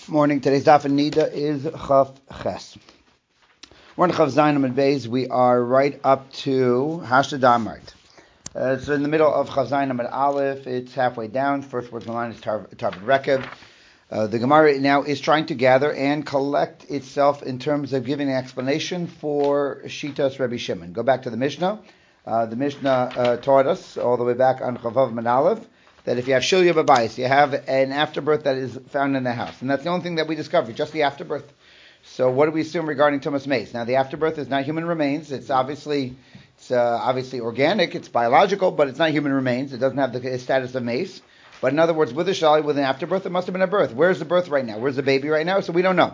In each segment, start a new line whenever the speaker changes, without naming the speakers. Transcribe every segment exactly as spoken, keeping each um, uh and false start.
Morning. Today's daf and nida is Chaf Ches. We're in Chaf Zayin and Beis. We are right up to Hashtadamart. Uh, it's in the middle of Chaf Zayin and Aleph. It's halfway down. First word in the line is Tarvid Rekev. Uh, the Gemara now is trying to gather and collect itself in terms of giving an explanation for Shitas Rabbi Shimon. Go back to the Mishnah. Uh, the Mishnah uh, taught us all the way back on Chavav and Aleph that if you have Shilya Babayis, you have an afterbirth that is found in the house. And that's the only thing that we discovered, just the afterbirth. So what do we assume regarding Tumas Mace? Now, the afterbirth is not human remains. It's obviously it's uh, obviously organic, it's biological, but it's not human remains. It doesn't have the status of mace. But in other words, with a shali, with an afterbirth, it must have been a birth. Where's the birth right now? Where's the baby right now? So we don't know.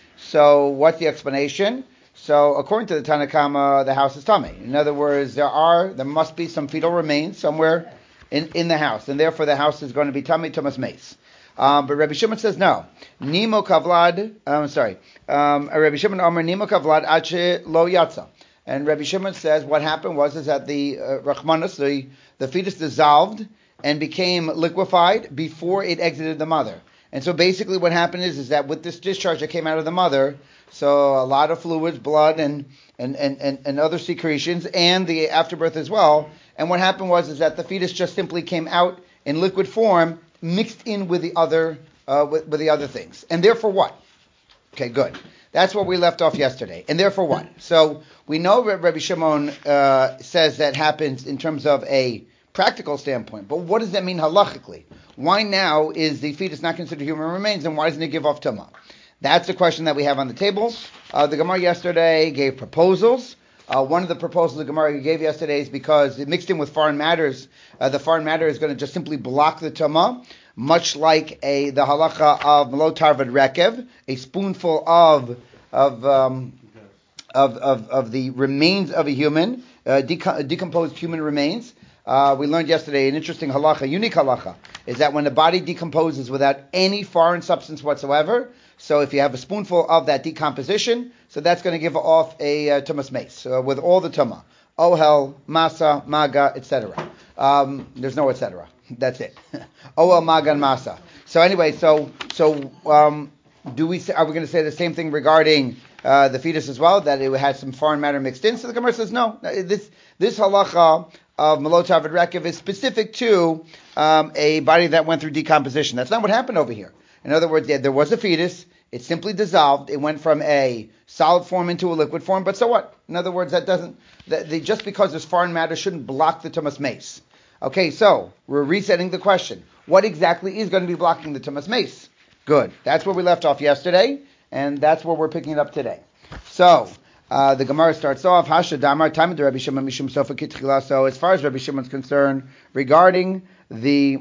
So what's the explanation? So according to the Tanakama, the house is tummy. In other words, there are, there must be some fetal remains somewhere in, in the house, and therefore the house is going to be tummy, tumas mace. Um, but Rabbi Shimon says no. Nimo kavlad, I'm um, sorry, um, Rabbi Shimon Omer Nimo kavlad ache lo yatsa. And Rabbi Shimon says what happened was is that the uh, Rachmanis, the, the fetus dissolved and became liquefied before it exited the mother. And so basically what happened is, is that with this discharge that came out of the mother, so a lot of fluids, blood, and and, and, and, and other secretions, and the afterbirth as well. And what happened was is that the fetus just simply came out in liquid form, mixed in with the other uh, with, with the other things. And therefore what? Okay, good. That's what we left off yesterday. And therefore what? So we know Rabbi Shimon uh, says that happens in terms of a practical standpoint. But what does that mean halachically? Why now is the fetus not considered human remains, and why doesn't it give off tumah? That's the question that we have on the table. Uh, the Gemara yesterday gave proposals. Uh, one of the proposals the Gemara gave yesterday is because it mixed in with foreign matters. Uh, the foreign matter is going to just simply block the tumah, much like a the halacha of Melo Tarvid Rekev, a spoonful of of, um, of of of the remains of a human, uh, deco- decomposed human remains. Uh, we learned yesterday an interesting halacha, unique halacha, is that when the body decomposes without any foreign substance whatsoever, so if you have a spoonful of that decomposition, so that's going to give off a uh, tumas mace uh, with all the tumah, ohel, masa, maga, et cetera. Um, there's no et cetera. That's it. Ohel, maga, and masa. So anyway, so so um, do we? Say, are we going to say the same thing regarding uh, the fetus as well, that it had some foreign matter mixed in? So the Gemara says no. This this halacha of Melo Tarvid Rekev is specific to um, a body that went through decomposition. That's not what happened over here. In other words, yeah, there was a fetus. It simply dissolved. It went from a solid form into a liquid form. But so what? In other words, that doesn't. That they, just because there's foreign matter shouldn't block the tumas mace. Okay, so we're resetting the question. What exactly is going to be blocking the tumas mace? Good. That's where we left off yesterday, and that's where we're picking it up today. So uh, the Gemara starts off. Hasha damar time of Rabbi Shimon mishum sofa kitchila. So as far as Rabbi Shimon's concerned, regarding the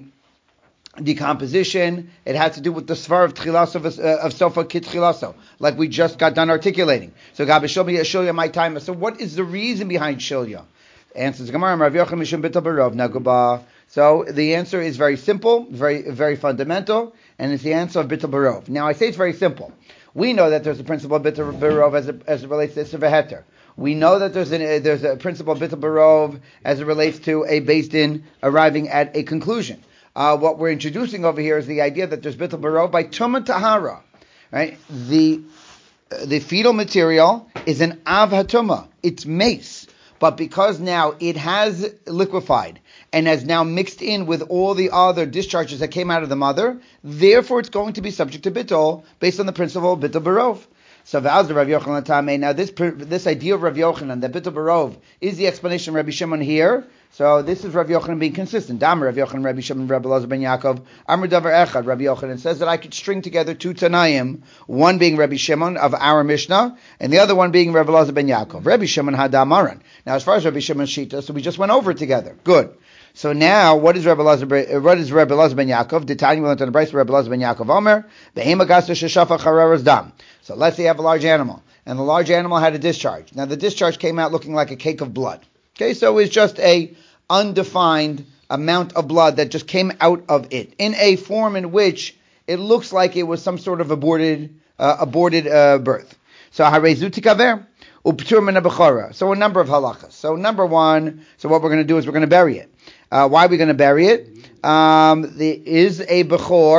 decomposition, it had to do with the svar of tchilaso of, uh, of sofa kitchilaso, like we just got done articulating. So Gabi Shilya Shilya my time. So what is the reason behind Shilya? Answers Gemara Rav Yochanan mishum bitul barov naguba. So the answer is very simple, very very fundamental, and it's the answer of bitul barov. Now I say it's very simple. We know that there's a principle of bitul barov as it, as it relates to Isser v'Heter. We know that there's, an, uh, there's a principle of bitul barov as it relates to a Beis Din arriving at a conclusion. Uh, what we're introducing over here is the idea that there's bitul barov by tumah tahara, right? The uh, the fetal material is an av hatumah. It's mace, but because now it has liquefied and has now mixed in with all the other discharges that came out of the mother, therefore it's going to be subject to bitul based on the principle of bitul barov. So Rav Yochanan Tameh. Now this this idea of Rav Yochanan that bitul barov is the explanation of Rabbi Shimon here. So this is Rav Yochanan being consistent. Dam Rav Yochanan, Rabbi Shimon, Rabbi Elazar ben Yaakov. Amr davar echad. Rabbi Yochanan says that I could string together two Tanaim, one being Rabbi Shimon of our Mishnah, and the other one being Rabbi Elazar ben Yaakov. Rabbi Shimon had Amaran. Now as far as Rabbi Shimon's shita, so we just went over it together. Good. So now, what is Rabbi Elazar? What is Rabbi Elazar ben Yaakov? The Tanya we learned on the Brayso. Rabbi Elazar ben Yaakov Omer behema gasa sheshafa chararas dam. So let's say you have a large animal, and the large animal had a discharge. Now the discharge came out looking like a cake of blood. Okay, so it's just a undefined amount of blood that just came out of it in a form in which it looks like it was some sort of aborted uh, aborted uh, birth. So harezu tikaver uptur min bechora. So a number of halachas. So number one, so what we're going to do is we're going to bury it. Uh, why are we going to bury it? Um, there is a bechor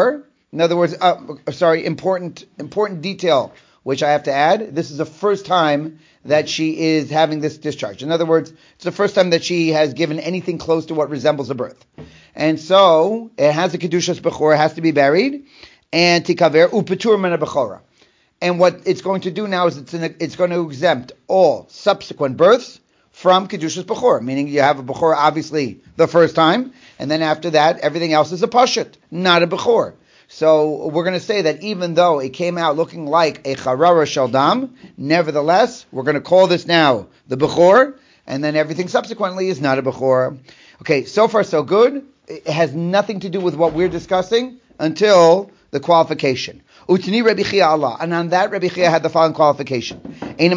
In other words, uh, sorry, important important detail which I have to add. This is the first time that she is having this discharge. In other words, it's the first time that she has given anything close to what resembles a birth. And so it has a kedushas bechor, it has to be buried, and tikaver upetur min bechora. And what it's going to do now is it's, in a, it's going to exempt all subsequent births from kedushas bechor, meaning you have a bechor obviously the first time, and then after that everything else is a pashut, not a bechor. So we're going to say that even though it came out looking like a charara shaldam, nevertheless we're going to call this now the bechor, and then everything subsequently is not a bechor. Okay, so far so good. It has nothing to do with what we're discussing until the qualification. Utni Rabbi Chia Allah, and on that Rabbi Chia had the following qualification: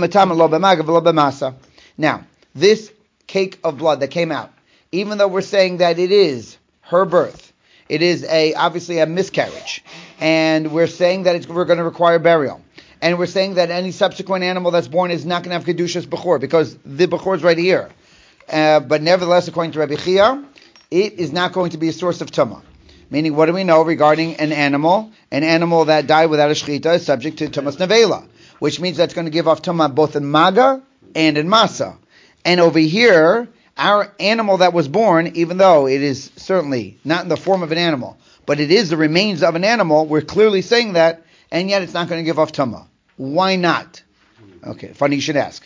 Now, this cake of blood that came out, even though we're saying that it is her birth, it is a obviously a miscarriage, and we're saying that it's, we're going to require burial, and we're saying that any subsequent animal that's born is not going to have kedushas bechor because the bechor is right here. Uh, but nevertheless, according to Rabbi Chia, it is not going to be a source of tumah. Meaning, what do we know regarding an animal? An animal that died without a shechita is subject to tumas nevela, which means that's going to give off tumah both in maga and in masa. And over here, our animal that was born, even though it is certainly not in the form of an animal, but it is the remains of an animal, we're clearly saying that, and yet it's not going to give off tumah. Why not? Okay, funny you should ask.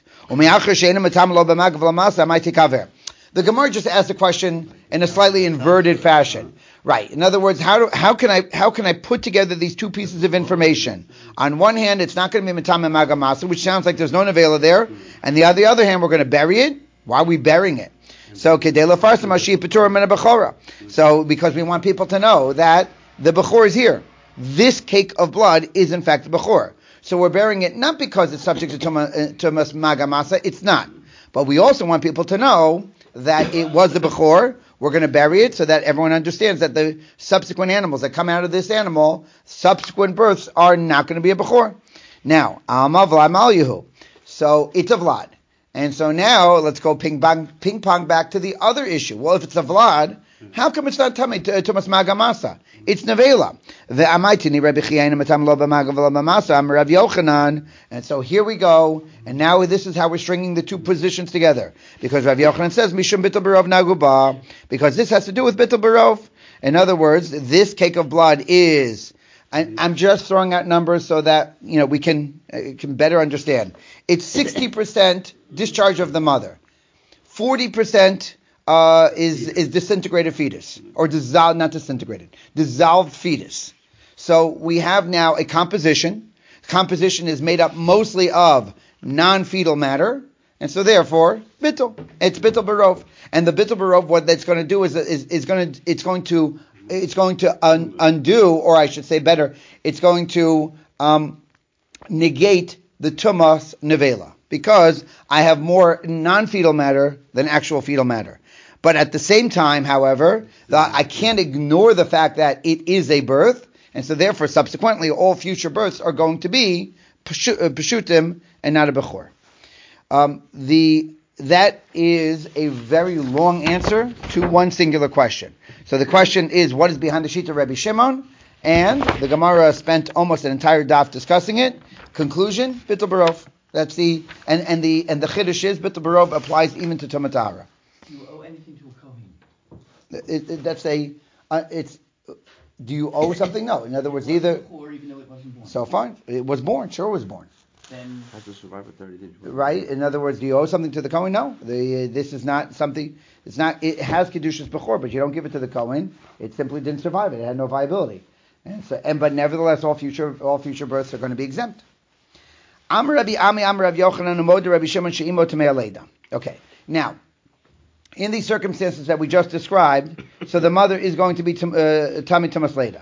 The Gemara just asked the question in a slightly inverted fashion. Right. In other words, how do, how can I how can I put together these two pieces of information? On one hand, it's not going to be Matam and Magamasa, which sounds like there's no Nevela there. And the, on the other hand, we're going to bury it. Why are we burying it? So, so because we want people to know that the Bechor is here. This cake of blood is in fact the Bechor. So we're burying it not because it's subject to Tumas Magamasa, it's not. But we also want people to know that it was the Bechor. We're going to bury it so that everyone understands that the subsequent animals that come out of this animal, subsequent births, are not going to be a Bechor. Now, so it's a Vlad. And so now, let's go ping pong, ping pong back to the other issue. Well, if it's a Vlad, how come it's not Tumas Magamasa? It's Nevela. And so here we go. And now this is how we're stringing the two positions together. Because Rav Yochanan says, Mishum Bittul Barov Naguba. Because this has to do with Bittul Barov. In other words, this cake of blood is... I'm just throwing out numbers so that you know we can uh, can better understand. It's sixty percent discharge of the mother, forty percent uh, is is disintegrated fetus or dissolved, not disintegrated, dissolved fetus. So we have now a composition. Composition is made up mostly of non-fetal matter, and so therefore bittul. It's bittul barov, and the bittul barov, what that's going to do is is is going to it's going to It's going to un- undo, or I should say better, it's going to um, negate the tumas nevela, because I have more non-fetal matter than actual fetal matter. But at the same time, however, the, I can't ignore the fact that it is a birth, and so therefore, subsequently, all future births are going to be peshutim and not a bechor. Um, the That is a very long answer to one singular question. So the question is, what is behind the sheet of Rabbi Shimon? And the Gemara spent almost an entire daf discussing it. Conclusion: Bittul Barov. That's the and, and the and the chiddush is Bittul Barov applies even to Tumat Tahara.
Do you owe anything to a kohen?
It, it, that's a uh, it's. Do you owe something? No. In other words, either.
Or even though it wasn't born.
So fine, it was born. Sure, it was born.
Then
has to survive for thirty days.
Right. In other words, do you owe something to the Kohen? No. The, uh, this is not something. It's not. It has kedushas bechor, but you don't give it to the Kohen. It simply didn't survive it. It had no viability. And so, and but nevertheless, all future all future births are going to be exempt. Amar Rabbi Ami Amar Rav Yochanan Umod Rabbi Shimon Sheimo Tamei Aleida. Okay. Now, in these circumstances that we just described, so the mother is going to be uh, Tami Tumas Leida.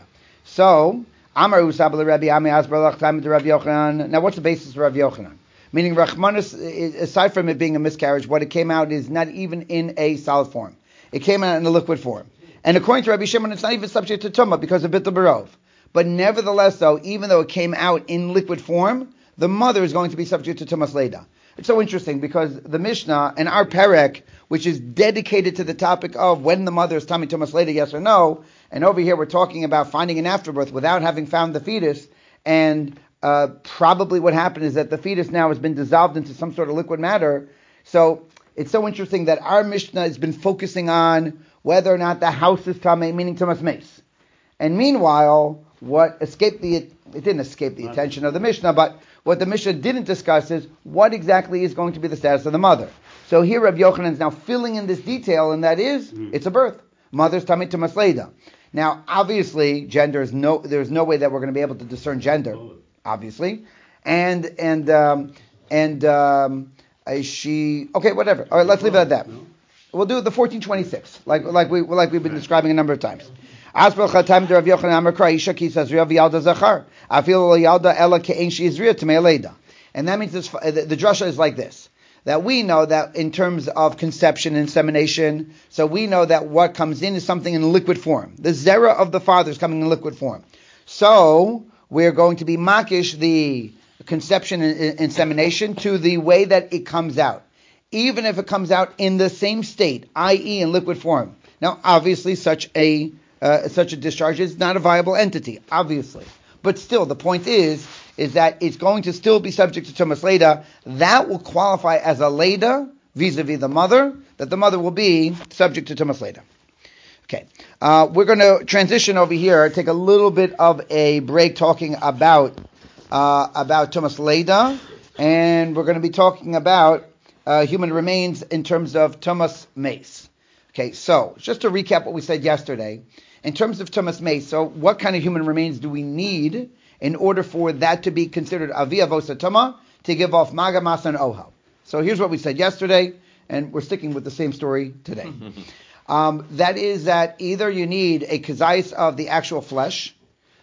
So. Amar Usabel Rabbi Ami Asbarach time to Rabbi Yochanan. Now, what's the basis of Rabbi Yochanan? Meaning, Rachmanis, aside from it being a miscarriage, what it came out is not even in a solid form. It came out in a liquid form. And according to Rabbi Shimon, it's not even subject to tumah because of Bittul Barov. But nevertheless, though, even though it came out in liquid form, the mother is going to be subject to Tumas Leida. It's so interesting because the Mishnah and our Perek, which is dedicated to the topic of when the mother is Tami Tumas Leida, yes or no, And over here we're talking about finding an afterbirth without having found the fetus, and uh, probably what happened is that the fetus now has been dissolved into some sort of liquid matter. So it's so interesting that our Mishnah has been focusing on whether or not the house is tamei, meaning tumas meis. And meanwhile, what escaped the it didn't escape the attention of the Mishnah, but what the Mishnah didn't discuss is what exactly is going to be the status of the mother. So here Rav Yochanan is now filling in this detail, and that is, mm-hmm. it's a birth. Mother's tamei tumas leida. Now, obviously, gender is no. There's no way that we're going to be able to discern gender, obviously, and and um, and um, she. Okay, whatever. All right, let's leave it at that. We'll do the fourteen twenty-six, like like we like we've been describing a number of times. As per Chatam de Rav Yochanan Amar Kraisha Ki says Rav Yalda Zachar Afil Yalda Ela Ke'en She Izriya Tamei Leida, and that means this, the, the drasha is like this. That we know that in terms of conception and insemination, so we know that what comes in is something in liquid form. The zera of the father is coming in liquid form. So we're going to be makish the conception and insemination to the way that it comes out, even if it comes out in the same state, that is in liquid form. Now, obviously, such a uh, such a discharge is not a viable entity, obviously. But still, the point is, is that it's going to still be subject to tumas leida. That will qualify as a leida vis-a-vis the mother, that the mother will be subject to tumas leida. Okay, uh, we're going to transition over here, take a little bit of a break talking about uh, about tumas leida, and we're going to be talking about uh, human remains in terms of tumas meis. Okay, so just to recap what we said yesterday, in terms of tumas meis, so what kind of human remains do we need in order for that to be considered avi avosa tuma, to give off maga, masa, and ohel? So here's what we said yesterday, and we're sticking with the same story today. um, that is that either you need a kazais of the actual flesh,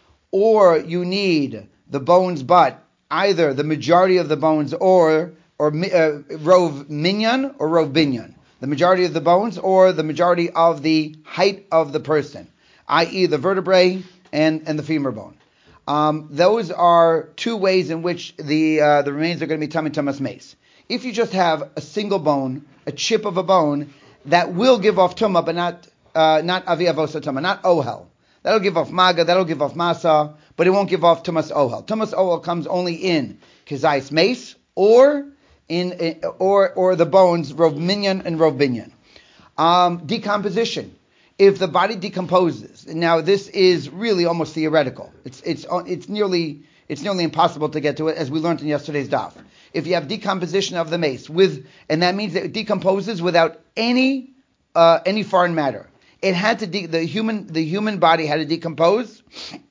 or you need the bones, but either the majority of the bones, or or uh, rov minyan or rov binyan, the majority of the bones, or the majority of the height of the person, that is the vertebrae and, and the femur bone. Um, those are two ways in which the uh, the remains are going to be tamei tumas meis. If you just have a single bone, a chip of a bone, that will give off tuma, but not uh, not avi avosa tuma, not ohel. That'll give off maga, that'll give off masa, but it won't give off tumas ohel. Tumas ohel comes only in kazais meis, or in, in or or the bones rov minyan and rov binyan. Um, decomposition. If the body decomposes, now this is really almost theoretical. It's it's it's nearly it's nearly impossible to get to it, as we learned in yesterday's daf. If you have decomposition of the mace with, and that means that it decomposes without any uh, any foreign matter. It had to de- the human the human body had to decompose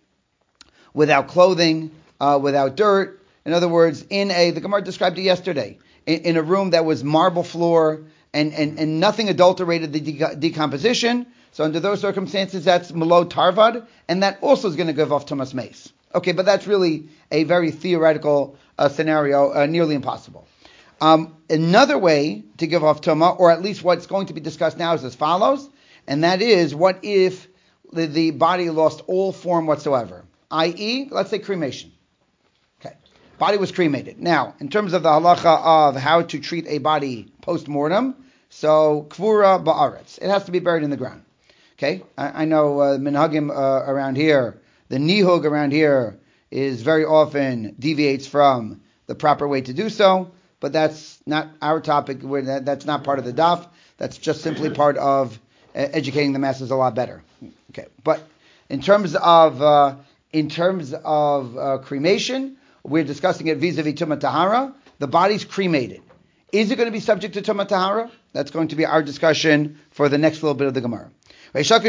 without clothing, uh, without dirt. In other words, in a the Gemara described it yesterday, in, in a room that was marble floor and and, and nothing adulterated the de- decomposition. So under those circumstances, that's Malo Tarvad, and that also is going to give off tumas meis. Okay, but that's really a very theoretical uh, scenario, uh, nearly impossible. Um, another way to give off tuma, or at least what's going to be discussed now, is as follows, and that is, what if the, the body lost all form whatsoever? that is, let's say cremation. Okay, body was cremated. Now, in terms of the halacha of how to treat a body post-mortem, so kvura ba'aretz, it has to be buried in the ground. Okay, I, I know uh, minhagim uh, around here, the nihug around here is very often deviates from the proper way to do so, but that's not our topic. We're, that, that's not part of the daf. That's just simply part of uh, educating the masses a lot better. Okay, but in terms of uh, in terms of uh, cremation, we're discussing it vis-a-vis Tumah Tahara. The body's cremated. Is it going to be subject to Tumah Tahara? That's going to be our discussion for the next little bit of the Gemara. So Reish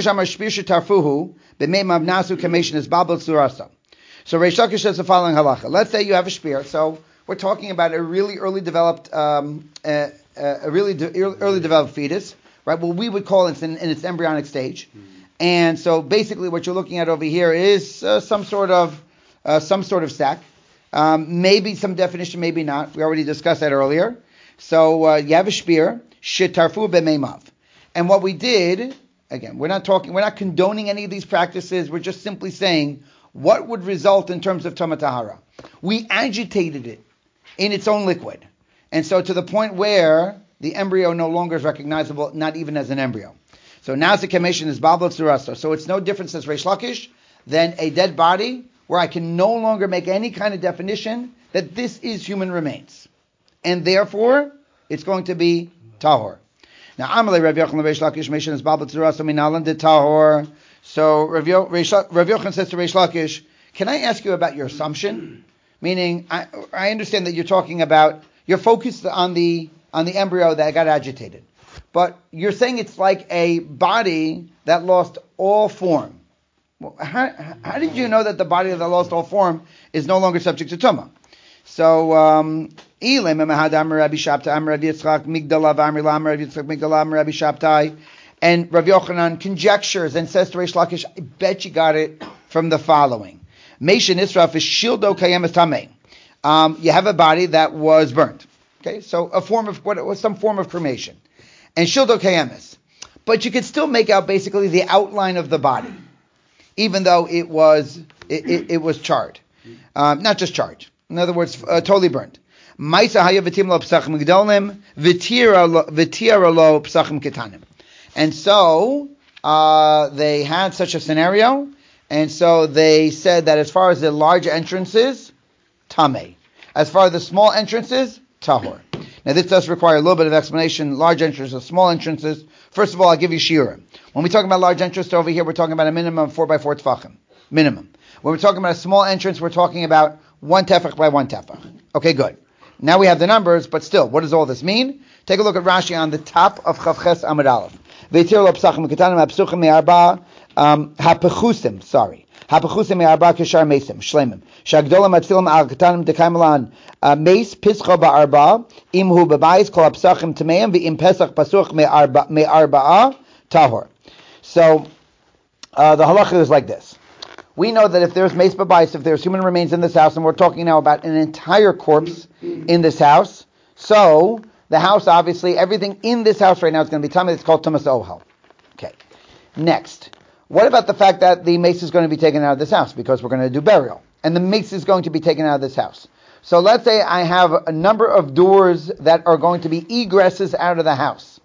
Lakish says the following halacha. Let's say you have a spear. So we're talking about a really early developed, um, uh, uh, a really de- early developed fetus, right? What we would call it in, in its embryonic stage. Mm-hmm. And so basically, what you're looking at over here is uh, some sort of uh, some sort of sac. Um, maybe some definition, maybe not. We already discussed that earlier. So uh, you have a spear, shetarfu b'meimav, and what we did. Again, we're not talking, we're not condoning any of these practices. We're just simply saying what would result in terms of Tumah Tahara. We agitated it in its own liquid. And so to the point where the embryo no longer is recognizable, not even as an embryo. So So nazik kameshin is babel tzurasa. So it's no different, says Reish Lakish, than a dead body where I can no longer make any kind of definition that this is human remains. And therefore, it's going to be tahor. Now, Amalei Rav Yochanan Reish Lakish meshin is babel tzurasa minalan de tahor. So Rav Yochanan says to Reish Lakish, can I ask you about your assumption? Meaning, I, I understand that you're talking about, you're focused on the on the embryo that got agitated. But you're saying it's like a body that lost all form. Well, how, how did you know that the body that lost all form is no longer subject to tumah? So, um, and Rav Yochanan conjectures and says to Reish Lakish, I bet you got it from the following. Meishin Israf is shildo kayemes tamei. Um, you have a body that was burned. Okay, so a form of what was some form of cremation. And shildo kayemes. But you could still make out basically the outline of the body, even though it was it, it, it was charred. Um, not just charred. In other words, uh, totally burned. Ma'isa haya v'tim lo psachim gdolim, v'tira lo psachim ketanim. And so uh, they had such a scenario, and so they said that as far as the large entrances, tamei. As far as the small entrances, tahor. Now this does require a little bit of explanation. Large entrances, small entrances. First of all, I'll give you shiurim. When we talk about large entrance over here, we're talking about a minimum of four by four tefachim. Minimum. When we're talking about a small entrance, we're talking about one tefach by one tefach. Okay, good. Now we have the numbers, but still, what does all this mean? Take a look at Rashi on the top of Chavches Amud Aleph. V'yitir lo psachim ketanim ha'psuchim me'arba ha'pechusim, sorry. Ha'pechusim me'arba kishar mesim, shlemim. Shagdolam atfilim al ketanim dekaimalan meis pischo ba'arba imhu bebayis kol ha'psachim tameim v'im pesach pasuch me'arba'a tahor. So, uh, the halacha is like this. We know that if there's meis b'bayis, if there's human remains in this house, and we're talking now about an entire corpse in this house, so the house, obviously, everything in this house right now is going to be tummy. It's called tumas ohel. Okay. Next, what about the fact that the mace is going to be taken out of this house because we're going to do burial, and the mace is going to be taken out of this house? So let's say I have a number of doors that are going to be egresses out of the house.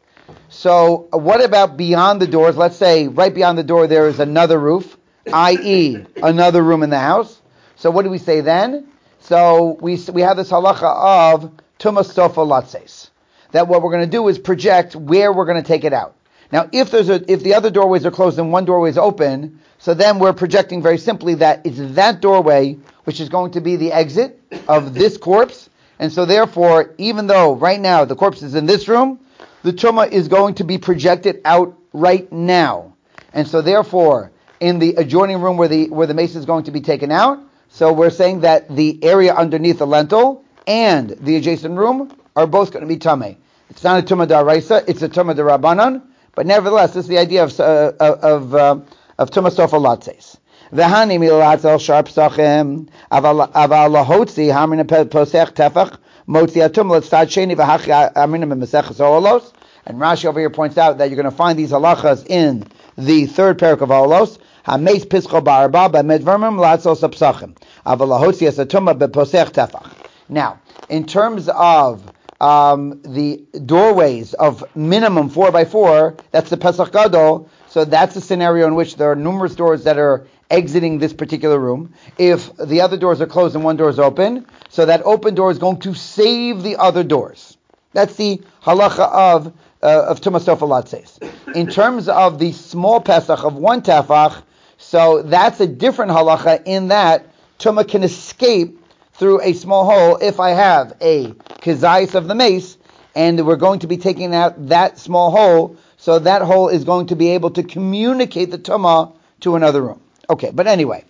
So what about beyond the doors? Let's say right beyond the door there is another roof, that is, another room in the house. So what do we say then? So we we have this halacha of tumas sofa latses, that what we're going to do is project where we're going to take it out. Now, if there's a if the other doorways are closed and one doorway is open, so then we're projecting very simply that it's that doorway which is going to be the exit of this corpse, and so therefore, even though right now the corpse is in this room, the tumah is going to be projected out right now, and so therefore, in the adjoining room where the where the mace is going to be taken out, so we're saying that the area underneath the lentil and the adjacent room are both going to be tamei. It's not a tumah daraisa; it's a tumah darabanan. But nevertheless, this is the idea of uh, of uh, of tumah sofa latses. V'hani milatzel sharp sachem aval lahotzi hamrin posech tefach motzi atum letzad sheni v'hachi hamrin b'meseches olos. And Rashi over here points out that you're going to find these halachas in the third parak of olos. Hameis pischo ba'arba b'medvermim latzel sapsachem aval lahotzi asatuma b'posech tefach. Now, in terms of Um, the doorways of minimum four by four, that's the Pesach Gadol, so that's a scenario in which there are numerous doors that are exiting this particular room. If the other doors are closed and one door is open, so that open door is going to save the other doors. That's the halacha of uh, of Tumas Sofa Latses. In terms of the small Pesach of one tefach, so that's a different halacha in that Tumah can escape through a small hole if I have a kizayis of the mace, and we're going to be taking out that small hole, so that hole is going to be able to communicate the tumah to another room. Okay, but anyway,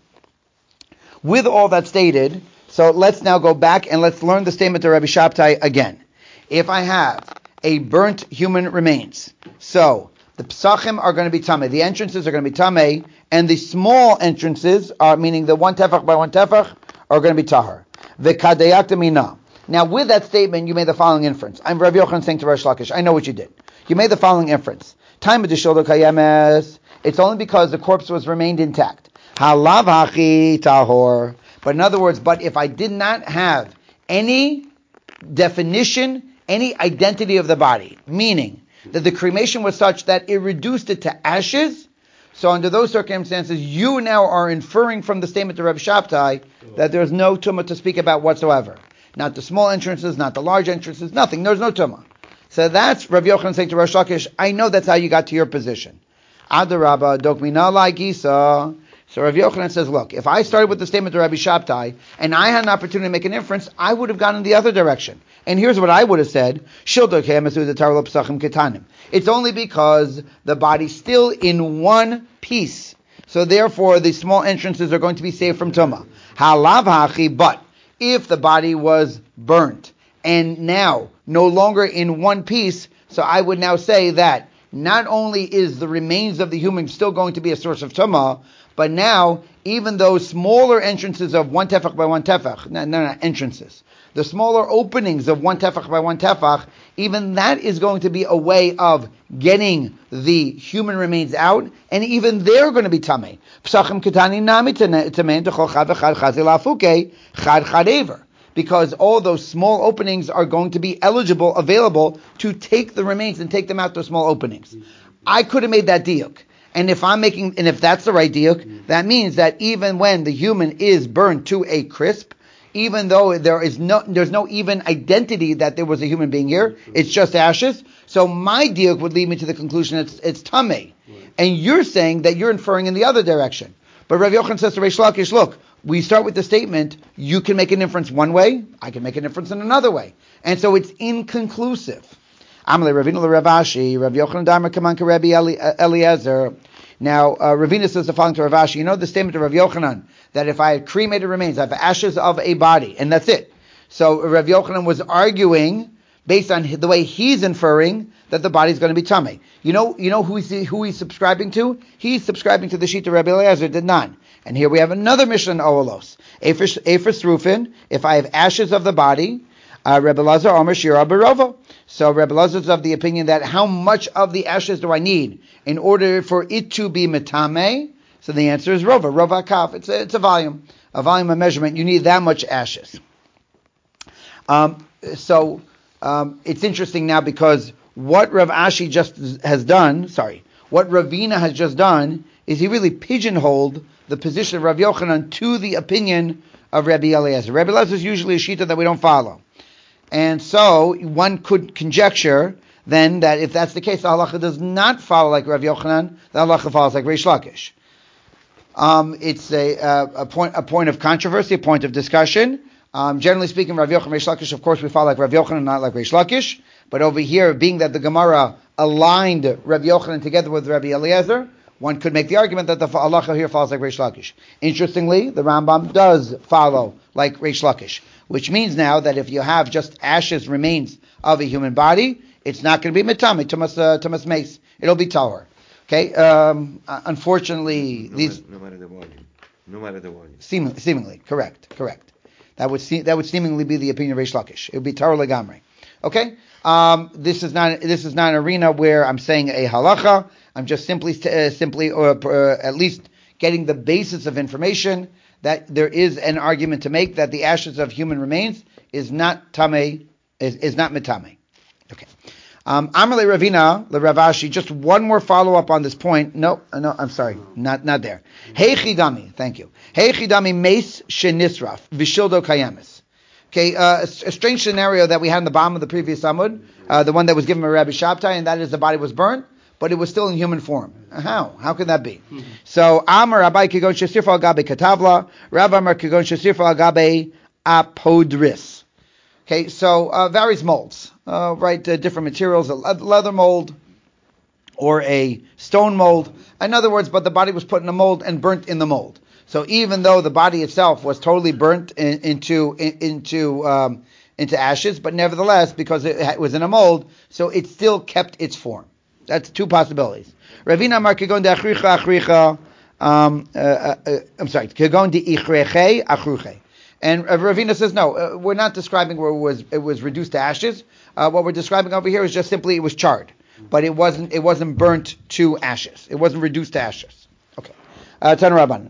with all that stated, so let's now go back and let's learn the statement of Rabbi Shabtai again. If I have a burnt human remains, so the psachim are going to be tamei, the entrances are going to be tamei, and the small entrances, are meaning the one tefach by one tefach, are going to be tahar. Now, with that statement, you made the following inference. I'm Rav Yochanan saying to Reish Lakish, I know what you did. You made the following inference. Time of the shildo kayemes. It's only because the corpse was remained intact. Halav hachi tahor. But in other words, but if I did not have any definition, any identity of the body, meaning that the cremation was such that it reduced it to ashes. So under those circumstances, you now are inferring from the statement of Rabbi Shabtai that there's no tumah to speak about whatsoever. Not the small entrances, not the large entrances, nothing. There's no tumah. So that's Rabbi Yochanan saying to Rosh Lakish, I know that's how you got to your position. Adarabba, dokmina lai gisa. So Rabbi Yochanan says, look, if I started with the statement of Rabbi Shabtai, and I had an opportunity to make an inference, I would have gone in the other direction. And here's what I would have said. It's only because the body's still in one piece. So therefore, the small entrances are going to be saved from tumah. Halav hachi, but if the body was burnt, and now no longer in one piece, so I would now say that not only is the remains of the human still going to be a source of tumah, but now, even those smaller entrances of one tefach by one tefach, no, no, not entrances, the smaller openings of one tefach by one tefach, even that is going to be a way of getting the human remains out, and even they're going to be tamei. Psachim ketani nami tamein dechol chad v'chad chazil afuke chad chad ever. Because all those small openings are going to be eligible, available to take the remains and take them out to small openings. I could have made that diuk. And if I'm making, and if that's the right diuk, that means that even when the human is burned to a crisp, even though there is no, there's no even identity that there was a human being here, it's just ashes. So my diuk would lead me to the conclusion it's it's tamei, and you're saying that you're inferring in the other direction. But Rav Yochanan says to Reish Lakish, look, we start with the statement, you can make an inference one way, I can make an inference in another way, and so it's inconclusive. Amalei Ravina Ravashi, Rav Yochanan Damer Kaman Rabbi Eliezer. Now, uh, Ravina says the following to Ravashi. You know the statement of Rav Yochanan that if I had cremated remains, I have ashes of a body, and that's it. So Rav Yochanan was arguing based on the way he's inferring that the body is going to be tamei. You know, you know who he's who he's subscribing to? He's subscribing to the sheet of Rabbi Eliezer did not. And here we have another Mishnah in Olos. Ephus Rufin. If I have ashes of the body, uh, Rabbi Elazar Omer Shira Barova. So Rabbi Elazar is of the opinion that how much of the ashes do I need in order for it to be metame? So the answer is Rova. Rova Kaf. It's a, it's a volume, a volume of measurement. You need that much ashes. Um, so um, it's interesting now because what Rav Ashi just has done, sorry, what Ravina has just done is he really pigeonholed the position of Rav Yochanan to the opinion of Rabbi Eliezer. Rabbi Eliezer is usually a shita that we don't follow. And so one could conjecture then that if that's the case, the halacha does not follow like Rav Yochanan, the halacha follows like Reish Lakish. Um, it's a, uh, a point a point of controversy, a point of discussion. Um, generally speaking, Rav Yochanan, Reish Lakish, of course, we follow like Rav Yochanan, not like Reish Lakish. But over here, being that the Gemara aligned Rav Yochanan together with Rabbi Eliezer, one could make the argument that the halacha here follows like Reish Lakish. Interestingly, the Rambam does follow like Reish Lakish, which means now that if you have just ashes, remains of a human body, it's not going to be metame, tumas uh, tumas mace. It'll be tahor. Okay. Um, uh, unfortunately,
no,
these
no matter the volume, no matter the volume.
Seem, seemingly correct, correct. That would se- that would seemingly be the opinion of Reish Lakish. It would be tahor legamrei. Okay. Um, this is not this is not an arena where I'm saying a halacha. I'm just simply uh, simply or uh, at least getting the basis of information that there is an argument to make that the ashes of human remains is not tamei, is, is not metame. Okay. Um, Amalei Ravina, the Ravashi, just one more follow-up on this point. No, no, I'm sorry. Not not there. Hey Chidami, thank you. Hey Chidami Mace Shenisraf, Vishildo Kayamis. Okay, uh, a, a strange scenario that we had in the bottom of the previous Amud, uh, the one that was given by Rabbi Shabtai, and that is the body was burnt, but it was still in human form. How? How could that be? Mm-hmm. So, Amar Abai Kigon Shesirfa Agabe Katavla, Rav Amar Kigon Shesirfa Agabe Apodris. Okay, so uh, various molds, uh, right? Uh, different materials, a leather mold or a stone mold. In other words, but the body was put in a mold and burnt in the mold. So even though the body itself was totally burnt in, into in, into um, into ashes, but nevertheless, because it was in a mold, so it still kept its form. That's two possibilities. Ravina Mar Kigon de Achricha Achricha. Um, uh, uh, I'm sorry, Kigon de Ichreche Achruche. And Ravina says, no, uh, we're not describing where it was it was reduced to ashes. Uh, what we're describing over here is just simply it was charred, but it wasn't it wasn't burnt to ashes. It wasn't reduced to ashes. Okay. Uh, Tanu Rabban.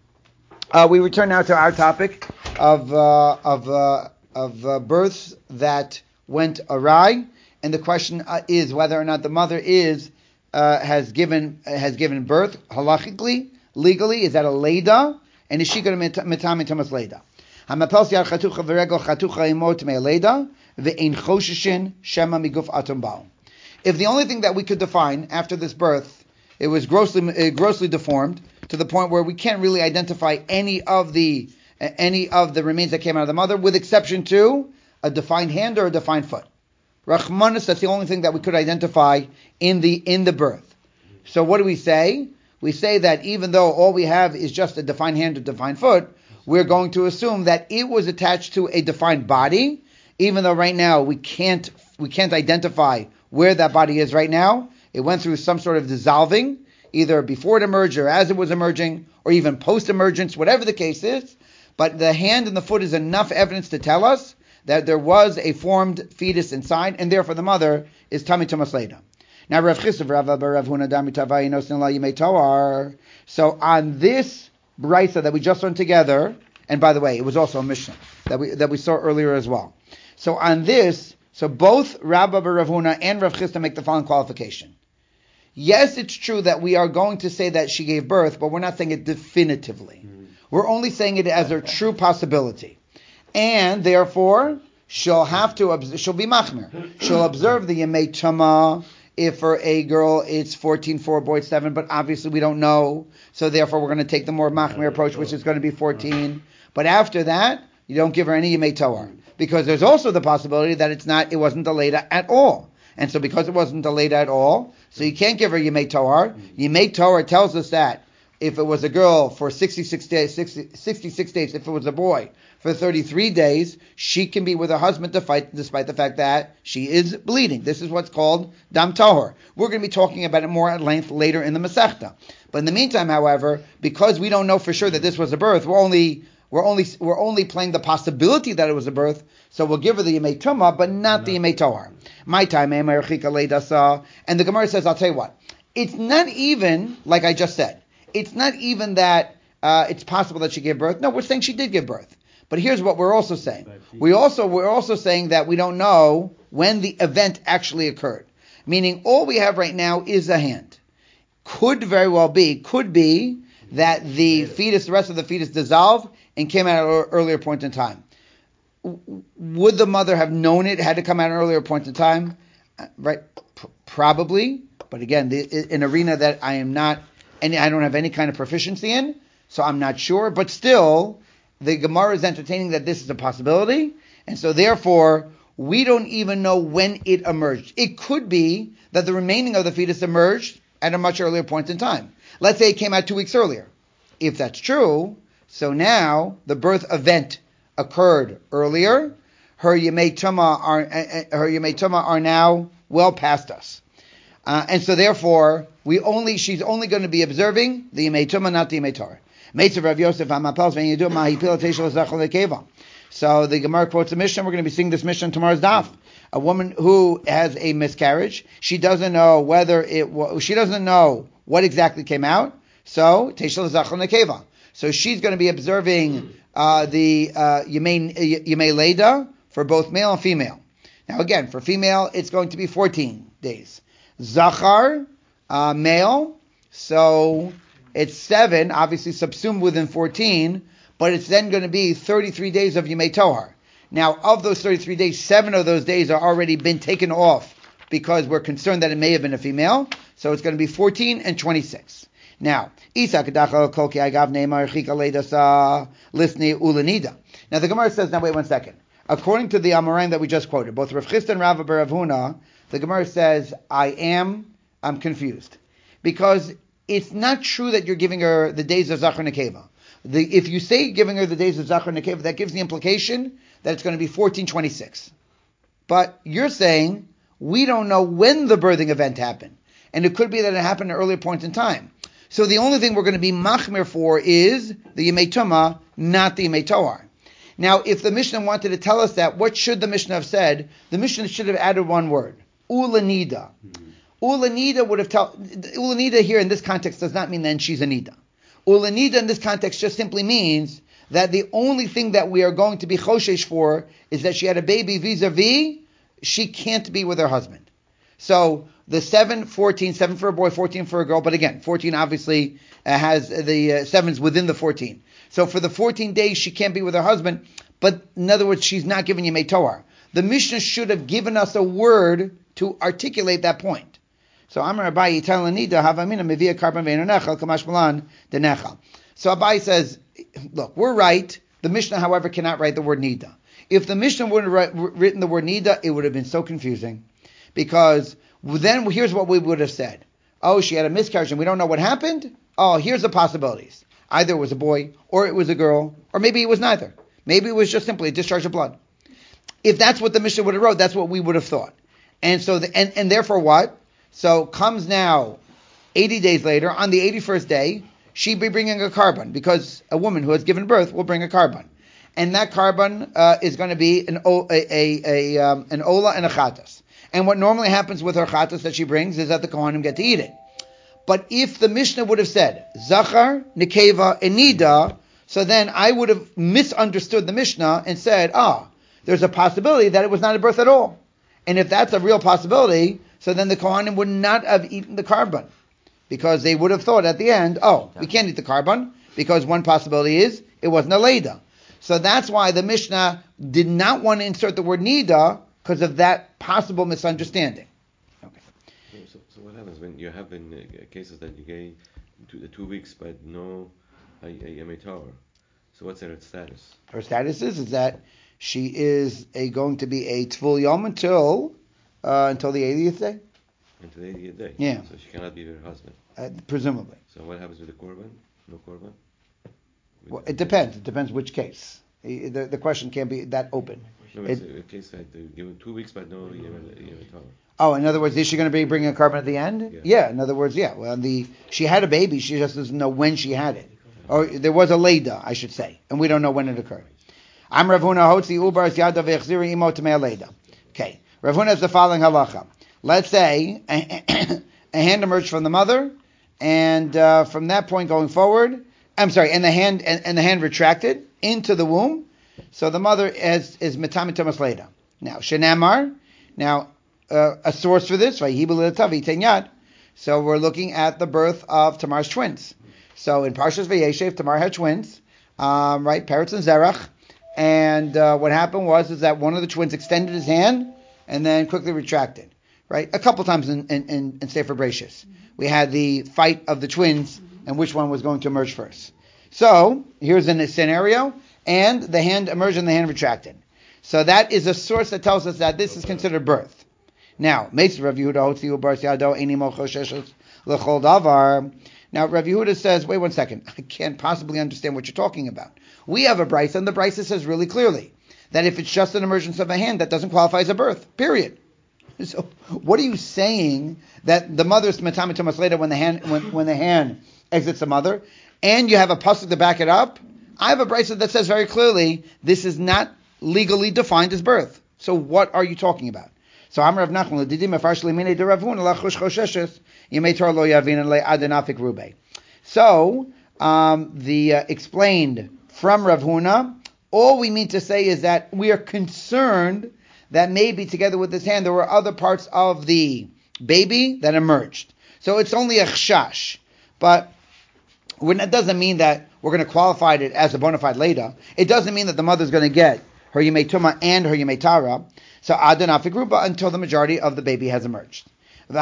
Uh, we return now to our topic of uh, of uh, of uh, births that went awry and the question uh, is whether or not the mother is uh, has given uh, has given birth halachically, legally. Is that a leida? And is she going to mitami tamas leida? Hamapel siyar chatucha v'regel chatucha imot me leida ve'ein choshishin shema miguf atom ba'u. If the only thing that we could define after this birth, it was grossly uh, grossly deformed to the point where we can't really identify any of the uh, any of the remains that came out of the mother, with exception to a defined hand or a defined foot. Rachmanis, that's the only thing that we could identify in the in the birth. So what do we say? We say that even though all we have is just a defined hand or defined foot, we're going to assume that it was attached to a defined body, even though right now we can't we can't identify where that body is right now. It went through some sort of dissolving, either before it emerged or as it was emerging, or even post-emergence, whatever the case is. But the hand and the foot is enough evidence to tell us that there was a formed fetus inside, and therefore the mother is Tami Tumas Leida. Now, Rav Chisda, Rav Abba, Rav Huna, Dami Tavai, Nosin La Yimei Toar. So on this brisa that we just learned together, and by the way, it was also a Mishnah that we that we saw earlier as well. So on this, so both Rav Abba, Rav Huna, and Rav Chisda make the following qualification. Yes, it's true that we are going to say that she gave birth, but we're not saying it definitively. Mm. We're only saying it as a true possibility. And therefore, she'll have to, she'll be machmir. She'll observe the Yemei Tama. If for a girl it's fourteen, for a boy it's seven, but obviously we don't know. So therefore we're going to take the more machmir approach, which is going to be fourteen. But after that, you don't give her any Yemei Toar. Because there's also the possibility that it's not, it wasn't a Leida at all. And so because it wasn't a Leida at all, so you can't give her Yemei Toar. Yemei Toar tells us that if it was a girl for sixty-six days, sixty, sixty-six days, if it was a boy for thirty-three days, she can be with her husband to fight despite the fact that she is bleeding. This is what's called Dam Tahor. We're going to be talking about it more at length later in the Masechta. But in the meantime, however, because we don't know for sure that this was a birth, we're only we're only we're only playing the possibility that it was a birth, so we'll give her the Yemei Tumah, but not no. the Yemei Tahor. My time, and the Gemara says, I'll tell you what, it's not even, like I just said, it's not even that uh, it's possible that she gave birth. No, we're saying she did give birth. But here's what we're also saying. We also, we're also saying that we don't know when the event actually occurred. Meaning all we have right now is a hand. Could very well be, could be that the fetus, the rest of the fetus dissolved and came out at an earlier point in time. Would the mother have known it had to come at an earlier point in time? Right? P- probably. But again, the, an arena that I am not, and I don't have any kind of proficiency in, so I'm not sure. But still, the Gemara is entertaining that this is a possibility, and so therefore, we don't even know when it emerged. It could be that the remaining of the fetus emerged at a much earlier point in time. Let's say it came out two weeks earlier. If that's true, so now the birth event occurred earlier. Her Yemei Tumah are uh, her Yemei Tumah are now well past us, uh, and so therefore we only she's only going to be observing the Yemei Tumah, not the Yemei Torah. So the Gemara quotes a mission. We're going to be seeing this mission tomorrow's daf. A woman who has a miscarriage, she doesn't know whether it she doesn't know what exactly came out. So Teishel Zachal Nekeva. So she's going to be observing uh, the uh, Yemei Yemei Leida for both male and female. Now again, for female, it's going to be fourteen days. Zachar, uh, male, so it's seven, obviously subsumed within fourteen, but it's then going to be thirty-three days of Yemei Tohar. Now, of those thirty-three days, seven of those days are already been taken off because we're concerned that it may have been a female, so it's going to be fourteen and twenty-six. Now, Isa Kadacha Kolki Agav Neymar Chika Leidasa Lisni Ulanida. Now the Gemara says, now wait one second. According to the Amoraim that we just quoted, both Rav Chisda and Rav Abba Rav Huna, the Gemara says, I am, I'm confused. Because it's not true that you're giving her the days of Zachar Nekeva. The, if you say giving her the days of Zachar Nekeva, that gives the implication that it's going to be fourteen twenty-six. But you're saying, we don't know when the birthing event happened. And it could be that it happened at an earlier point in time. So the only thing we're going to be machmir for is the Yemei Tumah, not the Yemei Tohar. Now, if the Mishnah wanted to tell us that, what should the Mishnah have said? The Mishnah should have added one word. Ulanida. Mm-hmm. Ulanida would have told, Ulanida here in this context does not mean then she's a Nida. Ulanida in this context just simply means that the only thing that we are going to be choshesh for is that she had a baby vis-a-vis she can't be with her husband. So the seven, fourteen, seven for a boy, fourteen for a girl, but again, fourteen obviously uh, has the uh, sevens within the fourteen. So for the fourteen days, she can't be with her husband, but in other words, she's not giving Yemei Toar. The Mishnah should have given us a word to articulate that point. So Amar Abayi telling Nida, Havamina Mevia Karban Veinonechal Kamash Malan Denechal. So Abayi says, look, we're right. The Mishnah, however, cannot write the word Nida. If the Mishnah would have written the word Nida, it would have been so confusing. Because then here's what we would have said. Oh, she had a miscarriage and we don't know what happened? Oh, here's the possibilities. Either it was a boy, or it was a girl, or maybe it was neither. Maybe it was just simply a discharge of blood. If that's what the Mishnah would have wrote, that's what we would have thought. And so, the, and, and therefore what? So comes now eighty days later, on the eighty-first day, she'd be bringing a carbon, because a woman who has given birth will bring a carbon. And that carbon uh, is going to be an, o, a, a, a, um, an ola and a chatas. And what normally happens with her chatas that she brings is that the Kohanim get to eat it. But if the Mishnah would have said, Zachar, Nekeva, and Nida, so then I would have misunderstood the Mishnah and said, ah, there's a possibility that it was not a birth at all. And if that's a real possibility, so then the Kohanim would not have eaten the carbon. Because they would have thought at the end, oh, we can't eat the carbon, because one possibility is, it wasn't a Leda. So that's why the Mishnah did not want to insert the word Nida, because of that possible misunderstanding. Okay.
So, so what happens when you have in uh, cases that you gave two, the two weeks but no Yemei Toar? So what's her status?
Her status is, is that she is a, going to be a Tvul Yom until uh, until the eightieth day.
Until the eightieth day?
Yeah.
So she cannot be with her husband?
Uh, presumably.
So what happens with the Korban? No Korban?
Well, it depends. It depends which case. The, the, the question can't be that open.
No, it's it, a case that uh, given two weeks but no Yemei Toar.
Oh, in other words, is she going to be bringing a carbon at the end?
Yeah.
yeah. In other words, yeah. Well, the she had a baby. She just doesn't know when she had it, or there was a Leda, I should say, and we don't know when it occurred. I'm Rav Huna Hotzi Ubars Yada Vechziri Imo Tamei Leda. Okay, Rav Huna has the following halacha. Let's say a, a hand emerged from the mother, and uh, from that point going forward, I'm sorry, and the hand and, and the hand retracted into the womb. So the mother is is Metame Thomas Leda. Now Shenamar. Now. Uh, a source for this, right? So we're looking at the birth of Tamar's twins. So in Parshas Vayeshev, Tamar had twins, um, right? Peretz and Zerach. And uh, what happened was is that one of the twins extended his hand and then quickly retracted, right? A couple times in, in, in, in Sefer Bereishis. We had the fight of the twins and which one was going to emerge first. So here's a scenario, and the hand emerged and the hand retracted. So that is a source that tells us that this is considered birth. Now, Rav Yehuda says, wait one second, I can't possibly understand what you're talking about. We have a brisa, and the brisa says really clearly that if it's just an emergence of a hand, that doesn't qualify as a birth, period. So, what are you saying that the mother's matame tomas later when the hand when, when the hand exits the mother, and you have a pasuk to back it up? I have a brisa that says very clearly this is not legally defined as birth. So, what are you talking about? So Amar Rav Nachman l'didim afarshli minei de Rav Huna lachush choshes Yemei Toar lo yavin and le'adenafik rubei. So um, the uh, explained from Rav Huna, all we mean to say is that we are concerned that maybe together with his hand there were other parts of the baby that emerged. So it's only a chashash, but it doesn't mean that we're going to qualify it as a bona fide leda. It doesn't mean that the mother's going to get her Yemei Tuma and her Yemei Tara. So adenafik ruba until the majority of the baby has emerged. So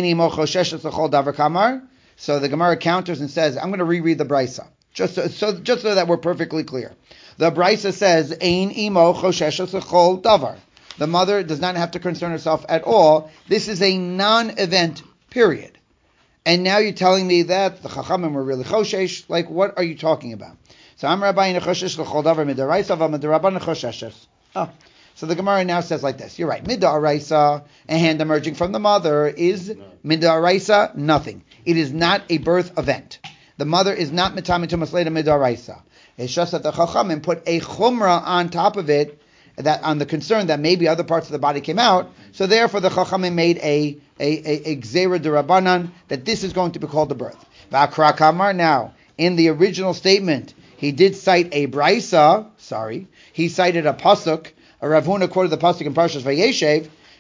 the Gemara counters and says, I'm going to reread the brisa just so, so just so that we're perfectly clear. The brisa says, Ein imo chosheshes l'chol davar. The mother does not have to concern herself at all. This is a non-event period. And now you're telling me that the Chachamim were really choshesh. Like, what are you talking about? So I'm Rabbi Nechoshesh l'chol davar midaraisa v'midarabban nechoshesh. Oh. So the Gemara now says like this. You're right. Midaraisa, a hand emerging from the mother, is midaraisa, nothing. It is not a birth event. The mother is not mitami tumas leda midaraisa. It's just that the Chachamim put a chumrah on top of it, that on the concern that maybe other parts of the body came out. So therefore the Chachamim made a a a, a gzera derabanan that this is going to be called the birth. V'akra kamar. Now in the original statement he did cite a brisa. Sorry, he cited a pasuk. Rav Huna quoted the pasuk in Parshas Vayeshev.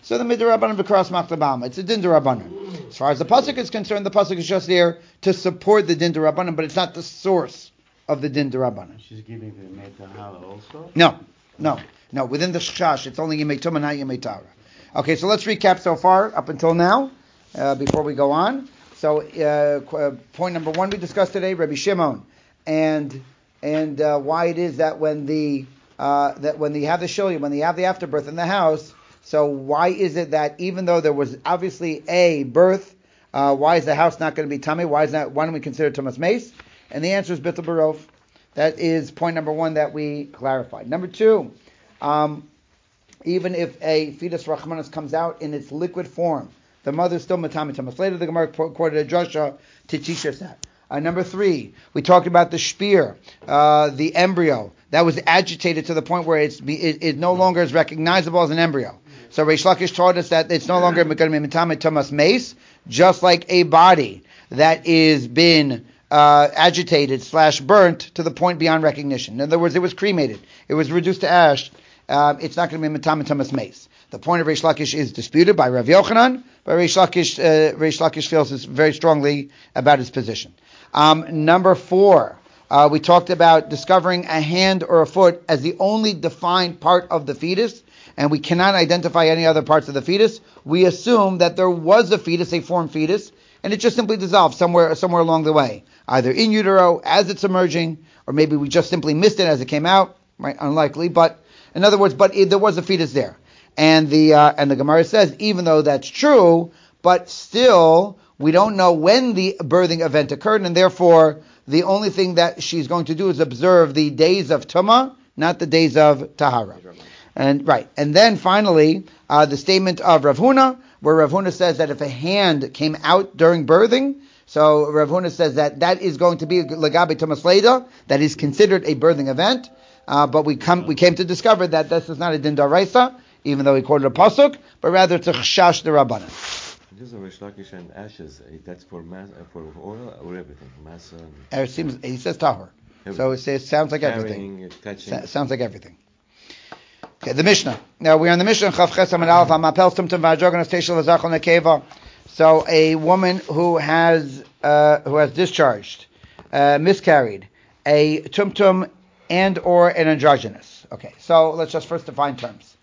So the midrabanan v'kras machtabama. It's a din derabanan. As far as the pasuk is concerned, the pasuk is just there to support the din derabanan, but it's not the source of the din derabanan.
She's giving the Metahal also?
No, no, no. Within the chash, it's only Yemei Tumah, not Yemei Tara. Okay, so let's recap so far up until now, uh, before we go on. So uh, qu- point number one we discussed today, Rabbi Shimon, and and uh, why it is that when the uh, that when they have the shilya, when they have the afterbirth in the house, so why is it that even though there was obviously a birth, uh, why is the house not going to be tummy? Why is that? Why don't we consider Tumas Mace? And the answer is Bittul Barov. That is point number one that we clarified. Number two, um, even if a fetus Rachmanis comes out in its liquid form, the mother is still Matami Tumas. Later the Gemara quoted a drasha to teach us that. Uh, number three, we talked about the shpir, uh, the embryo that was agitated to the point where it's be, it, it no longer is recognizable as an embryo. So Reish Lakish taught us that it's no longer going to be Matami Tumas Mace, just like a body that is been Uh, agitated slash burnt to the point beyond recognition. In other words, it was cremated. It was reduced to ash. Uh, it's not going to be Matam Tumas Mace. The point of Reish Lakish is disputed by Rav Yochanan, but Reish Lakish, uh, Reish Lakish feels this very strongly about his position. Um, number four, uh, we talked about discovering a hand or a foot as the only defined part of the fetus, and we cannot identify any other parts of the fetus. We assume that there was a fetus, a formed fetus, and it just simply dissolved somewhere somewhere along the way, either in utero as it's emerging, or maybe we just simply missed it as it came out. Right? Unlikely, but in other words, but it, there was a fetus there, and the uh, and the Gemara says even though that's true, but still we don't know when the birthing event occurred, and therefore the only thing that she's going to do is observe the days of Tumah, not the days of Tahara. And right, and then finally uh, the statement of Rav Huna, where Rav Huna says that if a hand came out during birthing, so Rav Huna says that that is going to be Lagabi Tumas Leida, that is considered a birthing event, uh, but we come we came to discover that this is not a din daraisa, even though he quoted a pasuk, but rather it's a chashash derabanan.
This is Reish Lakish and ashes. eh, That's for mass, uh, for oil or everything. Mass. Um,
It seems he says tahor, so it, says, it sounds like everything.
carrying, uh, touching.
Sa- sounds like everything. Okay, the Mishnah. Now we're on the Mishnah. Chav Ches Amud Aleph Hamapel Tumtum V'Adroganos Teishel V'Zachol Nekeva. So a woman who has uh, who has discharged, uh, miscarried, a tumtum and or an androgynous. Okay, so let's just first define terms.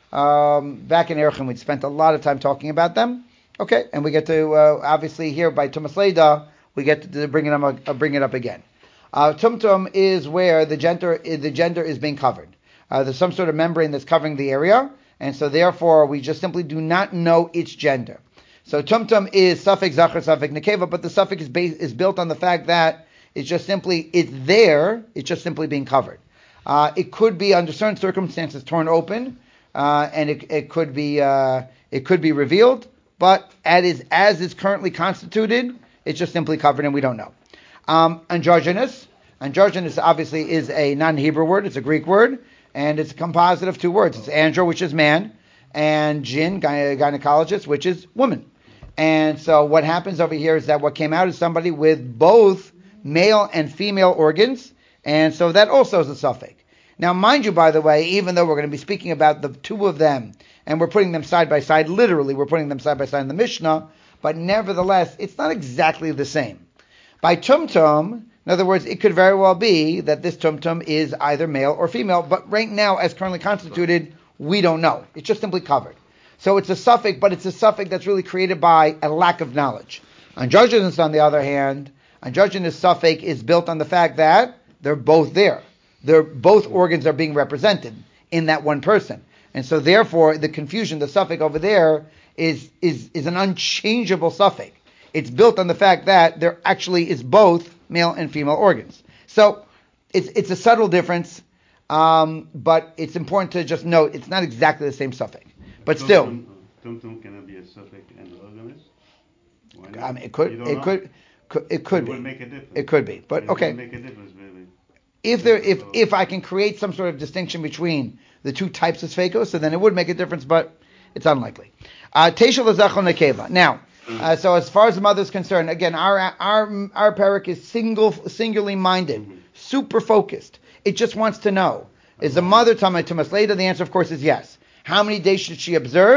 Um, back in Erechim, we spent a lot of time talking about them. Okay, and we get to uh, obviously here by Tumas Leida, we get to bring it up, uh, bring it up again. Uh, tumtum is where the gender the gender is being covered. Uh, there's some sort of membrane that's covering the area, and so therefore we just simply do not know its gender. So tumtum is suffix zachar, suffix nekeva, but the suffix is based, is built on the fact that it's just simply it's there, it's just simply being covered. Uh, it could be under certain circumstances torn open, uh, and it, it could be uh, it could be revealed, but as is as is currently constituted, it's just simply covered, and we don't know. Um, androgynous, androgynous obviously is a non-Hebrew word; it's a Greek word. And it's a composite of two words. It's andro, which is man, and gyn, gyne- gynecologist, which is woman. And so what happens over here is that what came out is somebody with both male and female organs, and so that also is a suffix. Now, mind you, by the way, even though we're going to be speaking about the two of them, and we're putting them side by side, literally, we're putting them side by side in the Mishnah, but nevertheless, it's not exactly the same. By tumtum, in other words, it could very well be that this tumtum is either male or female, but right now, as currently constituted, we don't know. It's just simply covered. So it's a suffix, but it's a suffix that's really created by a lack of knowledge. Androgynous, on the other hand, androgynous suffix is built on the fact that they're both there. They're, both organs are being represented in that one person. And so therefore, the confusion, the suffix over there, is, is, is an unchangeable suffix. It's built on the fact that there actually is both male and female organs. So it's it's a subtle difference, um, but it's important to just note it's not exactly the same suffix. But still,
Tumtum cannot be a suffix and organism. Why not?
I mean, it could
You don't
it
know?
could, could it could
It
be
would make a difference.
it could be, but
It
okay.
would make a difference, really.
If there if if I can create some sort of distinction between the two types of sfeikos, so then it would make a difference, but it's unlikely. Uh, Teishel Zachol Nekeva. Now. Uh, so as far as the mother is concerned, again, our our our parak is single, singularly minded, mm-hmm. super focused. It just wants to know: is the mother Tamei Tumas Leida? The answer, of course, is yes. How many days should she observe?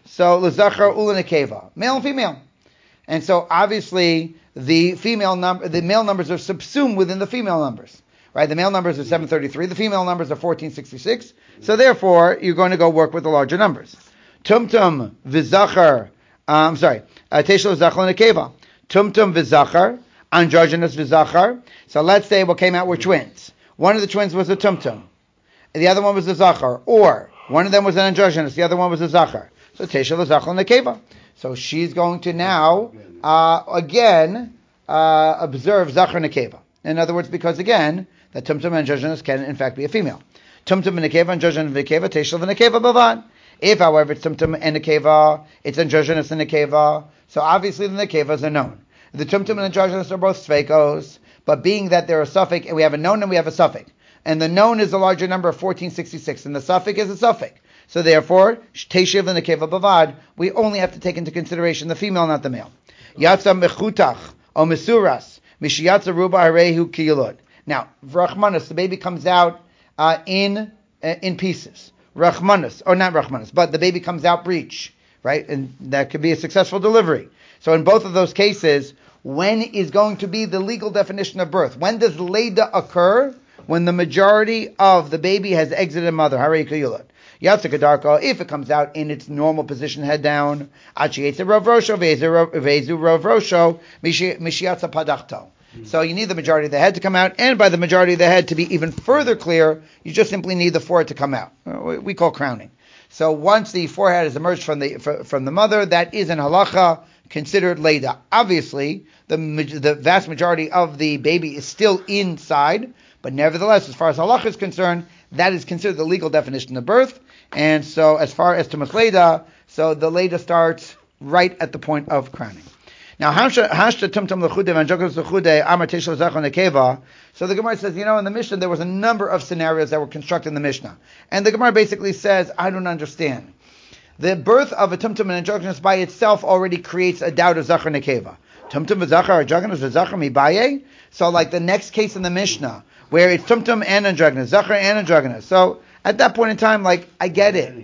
So l'zachar u'lenekeva, male and female. And so obviously the female number, the male numbers are subsumed within the female numbers, right? The male numbers are seven thirty-three, the female numbers are fourteen sixty-six. So therefore, you're going to go work with the larger numbers. Tumtum v'zachar, I'm sorry, teshel v'zachar l'nekeva. Tumtum v'zachar, androgynous v'zachar. So let's say what came out were twins. One of the twins was a tumtum, the other one was a zachar, or one of them was an androgynous, the other one was a zachar. So teshel v'zachar l'nekeva. So she's going to now, uh, again, uh, observe Zachar Nekeva. In other words, because again, the Tumtum and Androgynous can in fact be a female. Tumtum and Nekeva, Androgynous and Nekeva, Teshel and Nekeva Bavad. If, however, it's Tumtum and Nekeva, it's Androgynous and Nekeva, so obviously the Nekevas are known. The Tumtum and Androgynous are both Sveikos, but being that they're a suffix, and we have a known and we have a suffix, and the known is a larger number of fourteen sixty-six, and the suffix is a suffix. So therefore, Teshiv and Nekeva Bavad, we only have to take into consideration the female, not the male. Yatsa mechutach o mesuras mishiyatsa ruba harehu kiyulod. Now, Rachmanis, the baby comes out uh, in uh, in pieces. Rachmanis, or not Rachmanis, but the baby comes out breech, right? And that could be a successful delivery. So in both of those cases, when is going to be the legal definition of birth? When does Leda occur? When the majority of the baby has exited mother, harehu kiyulod. Yatzakadarko, if it comes out in its normal position, head down, Achiyetza Rav Rosho, Vezu Rav Rosho, Mishiatza Padachto. So you need the majority of the head to come out, and by the majority of the head to be even further clear, you just simply need the forehead to come out. We call crowning. So once the forehead has emerged from the from the mother, that is in halacha considered Leda. Obviously, the the vast majority of the baby is still inside, but nevertheless, as far as halacha is concerned, that is considered the legal definition of birth. And so as far as Tumas Leda, so the Leda starts right at the point of crowning. Now, Hashta Tumtum Lechude, Vanjokas Lechude, Amar Teshel Zachon Nekeva. So the Gemara says, you know, in the Mishnah, there was a number of scenarios that were constructed in the Mishnah. And the Gemara basically says, I don't understand. The birth of a Tumtum and androgynous by itself already creates a doubt of Zachar Nekeva. Tumtum v'Zachar, androgynous v'Zachar mibaye. So like the next case in the Mishnah, where it's Tumtum and androgynous, Zachar and androgynous. So at that point in time, like, I get it.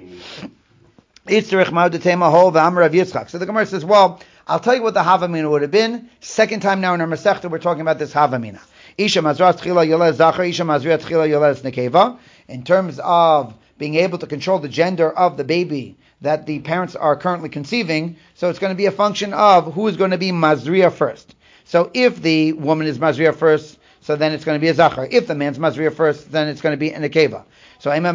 So the Gemara says, well, I'll tell you what the Havamina would have been. Second time now in our Masechta, we're talking about this Havamina. Isha mazras tchila yoles Zachar, Isha mazriat tchila yoles Nekeva. In terms of being able to control the gender of the baby that the parents are currently conceiving, so it's going to be a function of who is going to be Mazriya first. So if the woman is Mazriya first, so then it's going to be a Zachar. If the man's Mazriya first, then it's going to be a Nekeva. So so the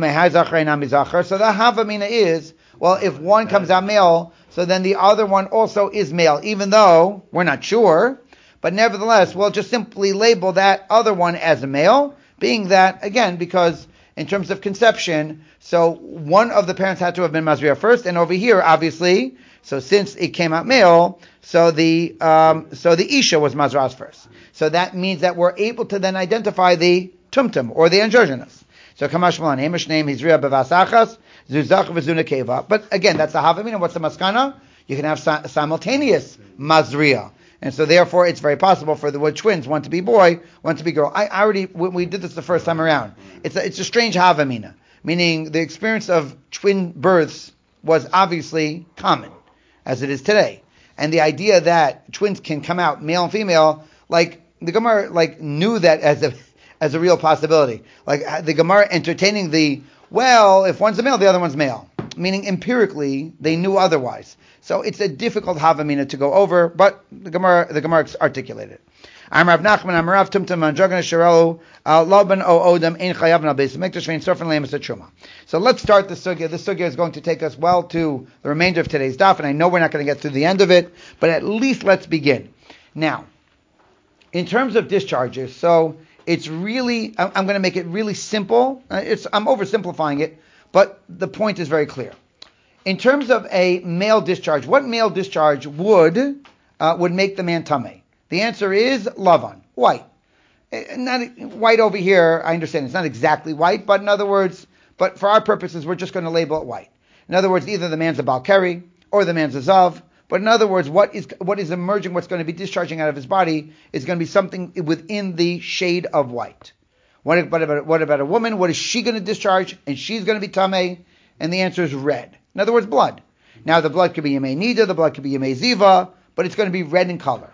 Havamina is, well, if one comes out male, so then the other one also is male, even though we're not sure, but nevertheless, we'll just simply label that other one as a male, being that, again, because in terms of conception, so one of the parents had to have been Mazriya first, and over here, obviously, so since it came out male, so the um, so the Isha was Mazras first. So that means that we're able to then identify the Tumtum, or the androgynous. So Kamash Malan, Hamish name, Hizriya Bevasachas, Zuzach Vizunakeva. But again, that's the Havamina. What's the Maskana? You can have sa- simultaneous Mazriya. And so therefore, it's very possible for the wood twins, one to be boy, one to be girl. I, I already, we, we did this the first time around. It's a, it's a strange Havamina, meaning the experience of twin births was obviously common, as it is today. And the idea that twins can come out, male and female, like, the Gemara, like, knew that as a, as a real possibility. Like, the Gemara entertaining the, well, if one's a male, the other one's male. Meaning, empirically, they knew otherwise. So it's a difficult Havamina to go over, but the Gemara, the Gemara articulated. I'm Rav Nachman, I'm Rav Tumtum, and Dragana Sharelu, Laban O Odam, Ein Chayav Na Beis Mikdash, Vein Sorfen Leim Truma. So let's start the sugya. This sugya is going to take us well to the remainder of today's daf, and I know we're not going to get to the end of it, but at least let's begin. Now, in terms of discharges, so it's really, I'm going to make it really simple. It's, I'm oversimplifying it, but the point is very clear. In terms of a male discharge, what male discharge would uh, would make the man tamei? The answer is lavan, white. Not white over here. I understand it's not exactly white, but in other words, but for our purposes, we're just going to label it white. In other words, either the man's a balkari or the man's a zav. But in other words, what is what is emerging, what's going to be discharging out of his body is going to be something within the shade of white. What about what about a woman? What is she going to discharge? And she's going to be tamei, and the answer is red. In other words, blood. Now the blood could be Yemei Nida, the blood could be Yemei Ziva, but it's going to be red in color.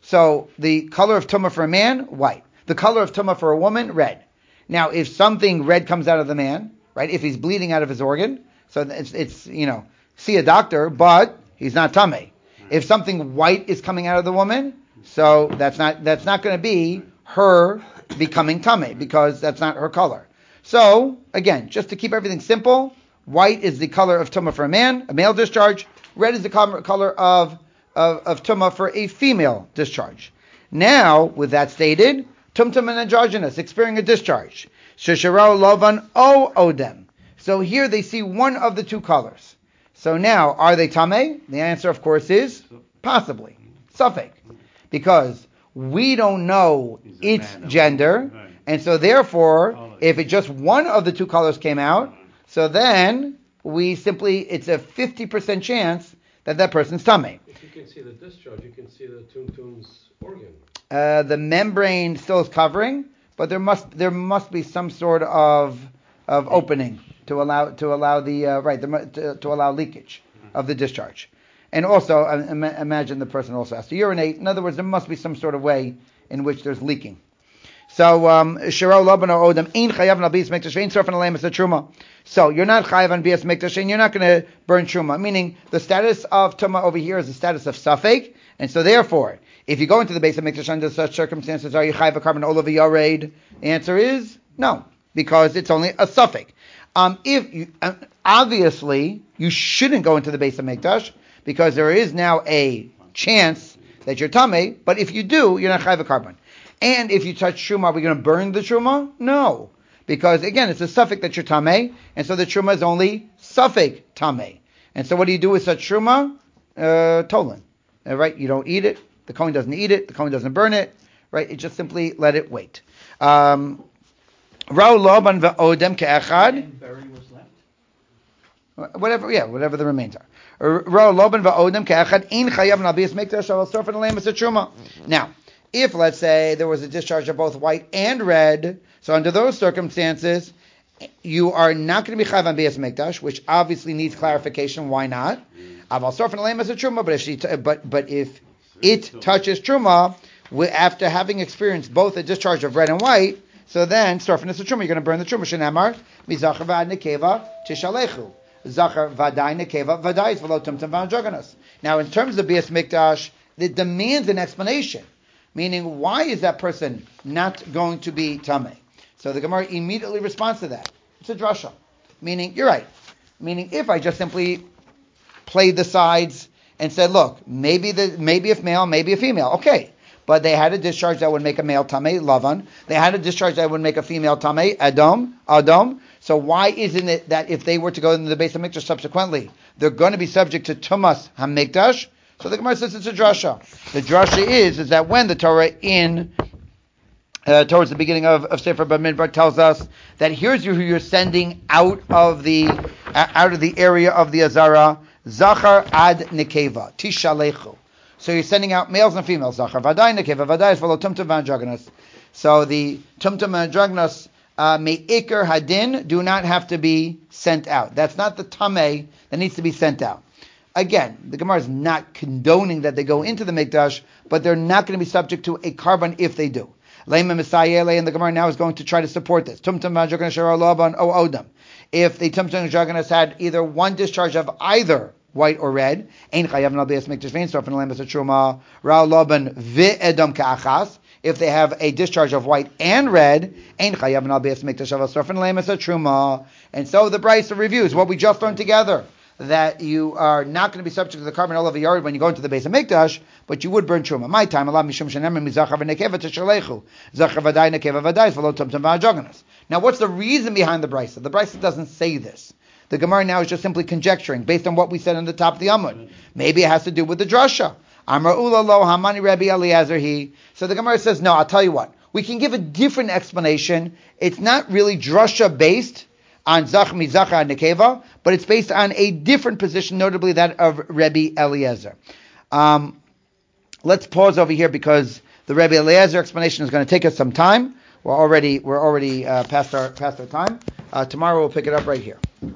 So the color of tumah for a man, white. The color of tumah for a woman, red. Now if something red comes out of the man, right, if he's bleeding out of his organ, so it's, it's you know, see a doctor, but he's not tamei. If something white is coming out of the woman, so that's not that's not going to be her becoming tamei because that's not her color. So again, just to keep everything simple, white is the color of tumah for a man, a male discharge. Red is the color of of, of tumah for a female discharge. Now, with that stated, tumtum and androgynous, experiencing a discharge. Shisharo lovan o odem. So here they see one of the two colors. So now, are they tamei? The answer, of course, is possibly. Safek. Because we don't know its gender, and so therefore, if it just one of the two colors came out, so then we simply, it's a fifty percent chance that that person's tamei.
If you can see the discharge, you can see the tumtum's organ.
Uh, the membrane still is covering, but there must there must be some sort of of opening to allow to allow the uh, right the, to, to allow leakage of the discharge, and also uh, Im- imagine the person also has to urinate. In other words, there must be some sort of way in which there's leaking. So um, shiro loban or odem ein chayav na bias mikdash ein sorfen aleimus a truma. So you're not chayav on bias mikdash and you're not going to burn truma. Meaning the status of truma over here is the status of safek, and so therefore, if you go into the base of mikdash under such circumstances, are you chayav a carbon olav yared? The answer is no, because it's only a safek. Um, if you, uh, obviously you shouldn't go into the base of mikdash because there is now a chance that you're tamei. But if you do, you're not chayav a carbon. And if you touch truma, are we going to burn the truma? No, because again, it's a suffix that you're tamei, and so the truma is only suffix tamei. And so what do you do with such truma? Uh, tolan, uh, right? You don't eat it. The kohen doesn't eat it. The kohen doesn't burn it, right? You just simply let it wait. Um, Rao loban ve'odem ke'echad.
And berry was left.
Whatever, yeah, whatever the remains are. Rao loban ve'odem ke'echad in chayav nabiyas mikdash al sorfen aleimus a truma. Now, if, let's say, there was a discharge of both white and red, so under those circumstances, you are not going to be chayav on bias mikdash, which obviously needs clarification. Why not? Aval sorfen aleimus a truma, but if she, t- but but if it touches truma after having experienced both a discharge of red and white, so then sorfen is a truma. You're going to burn the truma. Shenamar mizachar v'ad nekeva tishalechu. Zachar v'adai nekeva v'adai is v'lo tumtum v'androganos. Now, in terms of bias mikdash, it demands an explanation. Meaning, why is that person not going to be tamei? So the Gemara immediately responds to that. It's a drasha. Meaning, you're right. Meaning, if I just simply played the sides and said, look, maybe the maybe if male, maybe a female, okay. But they had a discharge that would make a male tamei, lavan. They had a discharge that would make a female tamei, adom, adom. So why isn't it that if they were to go into the base of mikdash subsequently, they're going to be subject to tumas hamikdash? So the Gemara says it's a drasha. The drasha is is that when the Torah in uh, towards the beginning of, of Sefer Bamidbar tells us that here's who you're sending out of the uh, out of the area of the Azara, Zachar ad Nekeva Tishalechu. So you're sending out males and females. Zachar Vadai Nekeva Vadai is follow Tumtum Vandragnas. So the Tumtum Vandragnas uh, Me'ikr Hadin do not have to be sent out. That's not the Tameh that needs to be sent out. Again, the Gemara is not condoning that they go into the Mikdash, but they're not going to be subject to a carbon if they do. Leima Misayele, and the Gemara now is going to try to support this. Tumtum V'Androganos Shara Laban O Odam. If the Tumtum V'Androganos had either one discharge of either white or red, Ein Chayav Nalbias Mikdash Vein Sorfen Lemas Truma Ra Laban V'Edom Ka'achas. If they have a discharge of white and red, Ein Chayav Nalbias Mikdash Sorfen Lemas Truma. And so the Brisa reviews what we just learned together, that you are not going to be subject to the carbon olav yard when you go into the base of mikdash, but you would burn truma. My time, Allah mishum shenem mizachar v'nekeva tishalechu zachar v'day nekeva v'day v'lo tumtum v'ajoganas. Now, what's the reason behind the brisa? The brisa doesn't say this. The Gemara now is just simply conjecturing based on what we said on the top of the Amud. Maybe it has to do with the drasha. Amar ula lo hamani Rabbi Eliezer he. So the Gemara says, no, I'll tell you what. We can give a different explanation. It's not really drasha based on Zach Mizachar and Nekeva, but it's based on a different position, notably that of Rebbe Eliezer. Um, let's pause over here because the Rebbe Eliezer explanation is going to take us some time. We're already we're already uh, past our past our time. Uh, tomorrow we'll pick it up right here.